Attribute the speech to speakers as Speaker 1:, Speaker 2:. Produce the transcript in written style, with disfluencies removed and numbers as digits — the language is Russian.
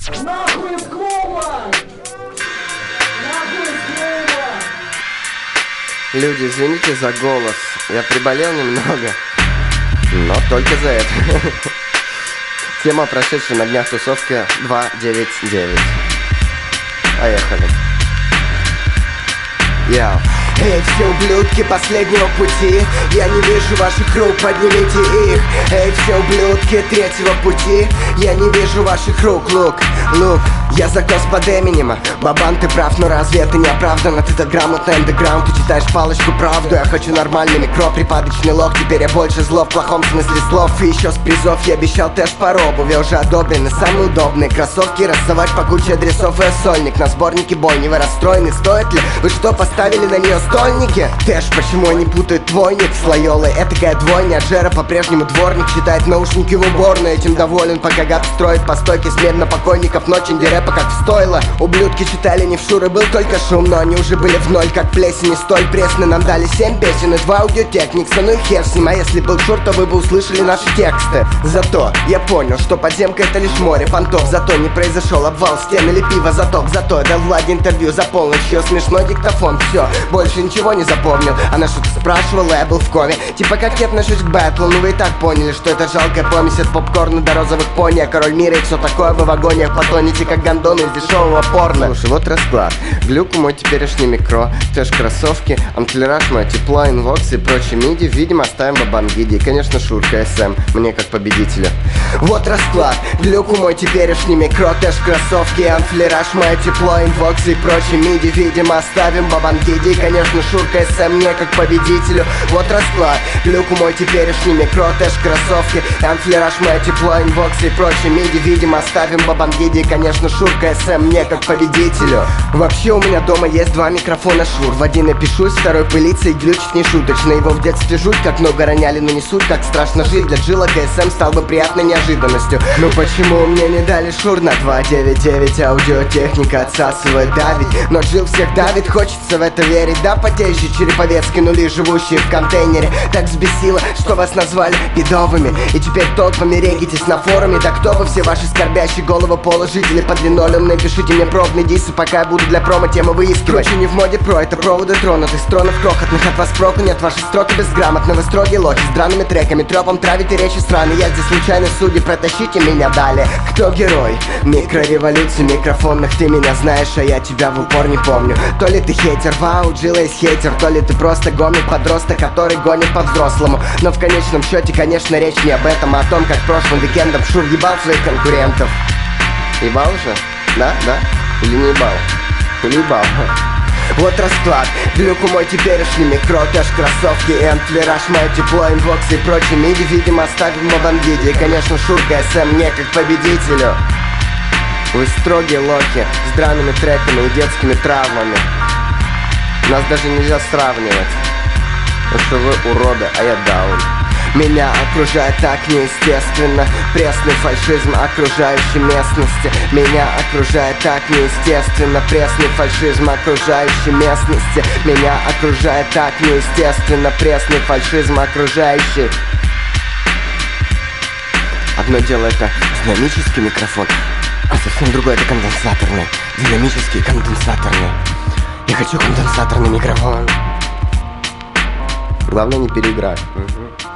Speaker 1: Нахуй из клуба! Нахуй из клуба!
Speaker 2: Люди, извините за голос. Я приболел немного, но только за это. Тема прошедшей на днях тусовки 299. Поехали. Яу.
Speaker 3: Эй, все ублюдки последнего пути, я не вижу ваших рук, поднимите их. Эй, все ублюдки третьего пути, я не вижу ваших рук. Лук, я закос под Эминема. Бабан, ты прав, но разве это не оправданно? Ты так грамотно андеграунд, ты читаешь палочку правду. Я хочу нормальный микро, припадочный лог. Теперь я больше зло в плохом смысле слов. И еще с призов я обещал тэш по робу. Я уже одобрены самые удобные кроссовки. Рассовать по куче адресов и сольник. На сборнике бойни вы расстроены, стоит ли? Вы что, поставили на нее стольники? Тэш, почему они путают твойник с Лайолой? Этакая двойня, Джера по-прежнему дворник. Считает наушники в уборной, этим доволен. Пока гад строит по стойке смерть на покойников. Ночь инди-рэпа как стоило. Ублюдки читали не в шуры, был только шум. Но они уже были в ноль, как плесень. И столь пресны нам дали 7 песен и 2 аудиотехникса. Ну и хер с ним, а если был шур, то вы бы услышали наши тексты. Зато я понял, что подземка это лишь море понтов. Зато не произошел обвал стен или пиво заток. Зато я дал Владе интервью за полночь. Ее смешной диктофон, все, больше ничего не запомнил. Она что-то спрашивала, я был в коме. Типа как я отношусь к батлу, ну вы и так поняли, что это жалкая помесь от попкорна до розовых пони. Я король мира и все такое, вы в агониях потонете, как гондоны из дешевого порно.
Speaker 2: Слушай, вот расклад. Глюку мой теперешний микро, тэш кроссовки, амплераж мое тепло, инвокс и прочие миди. Видимо, оставим бабангиди. И, конечно, Шурка СМ, мне как победителю.
Speaker 3: Вот расклад. Глюку мой теперешний микро, тэш кроссовки, амфлераж мое тепло, инвокс и прочие миди. Видимо, оставим бабангиди. И, конечно, Шурка СМ, мне как победителю. Вот расклад. Глюку мой теперешний микро, тэш кроссовки, амфлераж мое тепло, инвокс и прочие миди. Видимо, оставим бабангиди. И, конечно, Шурка СМ, мне как победителю. Вообще у меня дома есть 2 микрофона Шур. В один я пишусь, второй пылится и глючит нешуточно. Его в детстве жуть, как много роняли, но не суть, как страшно жить. Для Джилла КСМ стал бы приятной неожиданностью. Ну почему мне не дали Шур на 299? Аудиотехника отсасывает, давит. Но Джилл всех давит, хочется в это верить. Да, потеющие череповецкие нули, живущие в контейнере. Так взбесило, что вас назвали бедовыми. И теперь толпами регитесь на форуме. Да кто вы все ваши скорбящие головы пола жители под линолеум? Напишите мне пробные дисы, пока я буду для промо-темы выискивать. Короче, не в моде про, это проводы тронутых струнов крохотных. От вас проку нет, ваши строки безграмотны. Вы строгие лохи с драными треками, трепом травите речи страны. Я здесь случайный судьи, протащите меня далее. Кто герой? Микрореволюции микрофонных. Ты меня знаешь, а я тебя в упор не помню. То ли ты хейтер, вау, Джилла есть хейтер. То ли ты просто гомик, подросток, который гонит по-взрослому. Но в конечном счете, конечно, речь не об этом, а о том, как прошлым уикендом Шур ебал своих конкурентов.
Speaker 2: Ебал же? Да? Или не ебал? Или ебал?
Speaker 3: Вот расклад. Глюку мой теперешний микро, тэш кроссовки и амплераж мое тепло, инвокс и прочие миди. Видимо, оставим бабангиди. И, конечно, Шурка СМ, мне как победителю.
Speaker 2: Вы строгие лохи с драными треками и детскими травмами. Нас даже нельзя сравнивать. Потому что вы уроды, а я даун.
Speaker 3: Меня окружает так неестественно пресный фальшизм окружающей местности. Меня окружает так неестественно пресный фальшизм окружающей местности. Меня окружает так неестественно пресный фальшизм окружающий. Одно дело это динамический микрофон, а совсем другое это конденсаторный. Динамический конденсаторный. Я хочу конденсаторный микрофон.
Speaker 2: Главное не переиграть.